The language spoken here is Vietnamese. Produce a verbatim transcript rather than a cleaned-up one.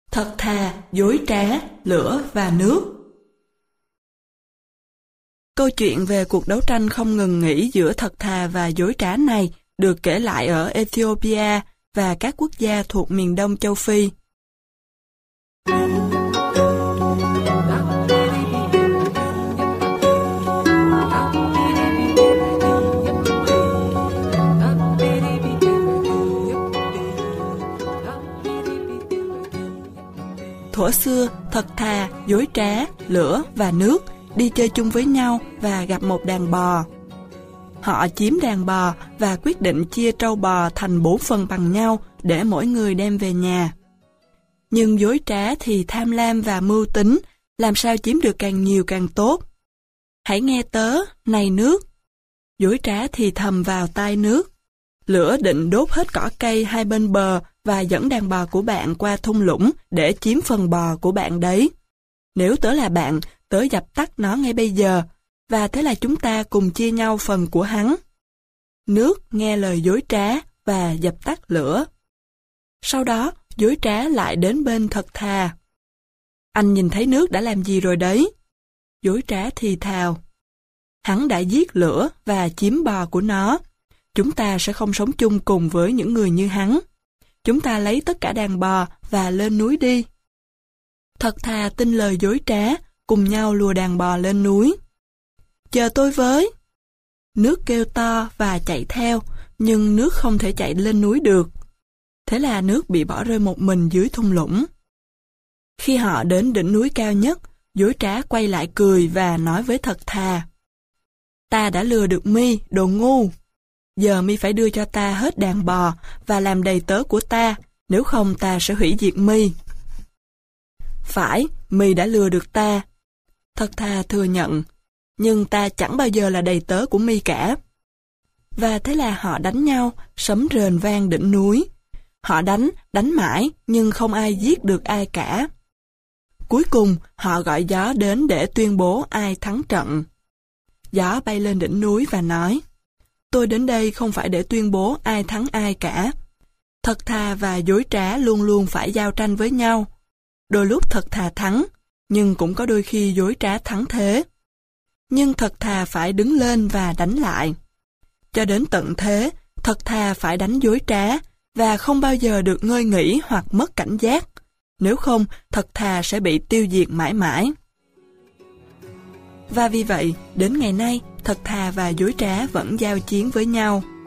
Thật thà, dối trá, lửa và nước. Câu chuyện về cuộc đấu tranh không ngừng nghỉ giữa thật thà và dối trá này được kể lại ở Ethiopia và các quốc gia thuộc miền đông châu Phi. Thuở xưa, thật thà, dối trá, lửa và nước đi chơi chung với nhau và gặp một đàn bò. Họ chiếm đàn bò và quyết định chia trâu bò thành bốn phần bằng nhau để mỗi người đem về nhà. Nhưng dối trá thì tham lam và mưu tính, làm sao chiếm được càng nhiều càng tốt. Hãy nghe tớ, này nước. Dối trá thì thầm vào tai nước. Lửa định đốt hết cỏ cây hai bên bờ và dẫn đàn bò của bạn qua thung lũng để chiếm phần bò của bạn đấy. Nếu tớ là bạn, tớ dập tắt nó ngay bây giờ, và thế là chúng ta cùng chia nhau phần của hắn. Nước nghe lời dối trá và dập tắt lửa. Sau đó, dối trá lại đến bên thật thà. Anh nhìn thấy nước đã làm gì rồi đấy? Dối trá thì thào. Hắn đã giết lửa và chiếm bò của nó. Chúng ta sẽ không sống chung cùng với những người như hắn. Chúng ta lấy tất cả đàn bò và lên núi đi. Thật thà tin lời dối trá, cùng nhau lùa đàn bò lên núi. Chờ tôi với. Nước kêu to và chạy theo, nhưng nước không thể chạy lên núi được. Thế là nước bị bỏ rơi một mình dưới thung lũng. Khi họ đến đỉnh núi cao nhất, dối trá quay lại cười và nói với thật thà. Ta đã lừa được mi, đồ ngu. Giờ mi phải đưa cho ta hết đàn bò và làm đầy tớ của ta, nếu không ta sẽ hủy diệt mi. Phải, mi đã lừa được ta. Thật thà thừa nhận, nhưng ta chẳng bao giờ là đầy tớ của mi cả. Và thế là họ đánh nhau, sấm rền vang đỉnh núi. Họ đánh, đánh mãi, nhưng không ai giết được ai cả. Cuối cùng, họ gọi gió đến để tuyên bố ai thắng trận. Gió bay lên đỉnh núi và nói, tôi đến đây không phải để tuyên bố ai thắng ai cả. Thật thà và dối trá luôn luôn phải giao tranh với nhau. Đôi lúc thật thà thắng, nhưng cũng có đôi khi dối trá thắng thế. Nhưng thật thà phải đứng lên và đánh lại. Cho đến tận thế, thật thà phải đánh dối trá, và không bao giờ được ngơi nghỉ hoặc mất cảnh giác. Nếu không, thật thà sẽ bị tiêu diệt mãi mãi. Và vì vậy, đến ngày nay, thật thà và dối trá vẫn giao chiến với nhau.